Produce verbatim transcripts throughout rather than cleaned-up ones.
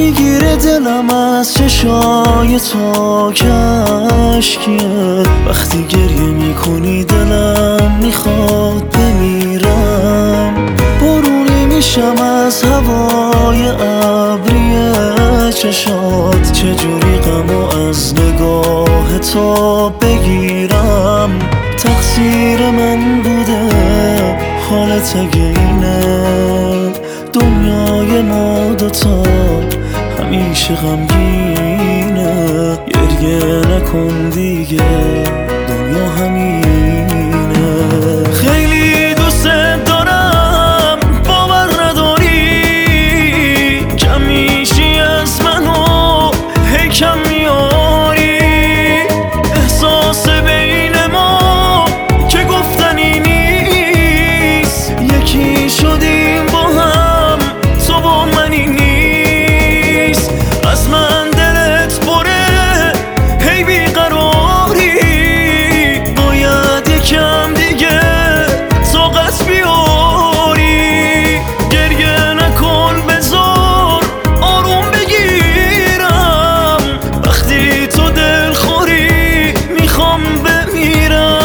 میگیره دلم از چشای تو کشکیه. وقتی گریه میکنی دلم میخواد بمیرم. بارونی میشم از هوای ابری چشات، چجوری غمو از نگاه تو بگیرم. تقصیر من بوده حالت اگه اینه، دنیای ما دوتا همیشه غمگینه. گریه نکن دیگه دنیا همینه. خیلی دوست دارم باور نداری، کم میشی از منو هی کم میاری. احساس بین ما که گفتنی نیست، یکی شدیم با هم تو با منی نیست. از من دلت پره هی بیقراری، باید یکم دیگه طاقت بیاری. گریه نکن بذار آروم بگیرم، وقتی تو دل خوری میخوام بمیرم.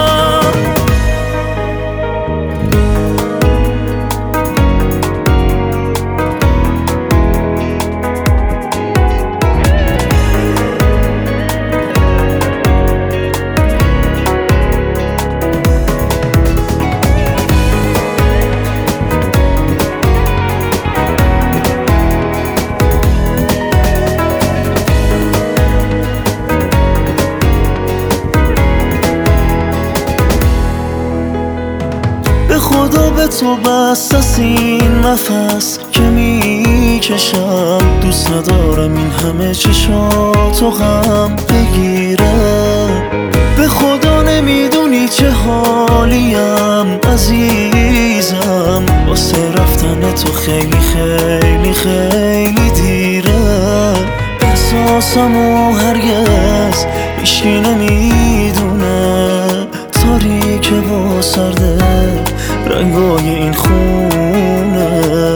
به خدا به تو بس از این نفس که میکشم، دوست ندارم این همه چشاتو غم بگیره. به خدا نمیدونی چه حالیم عزیزم، واسه رفتن تو خیلی خیلی خیلی دیره. احساسمو هرگز هیچکی نمیدونه، تاریکه و سرده رنگای این خونه.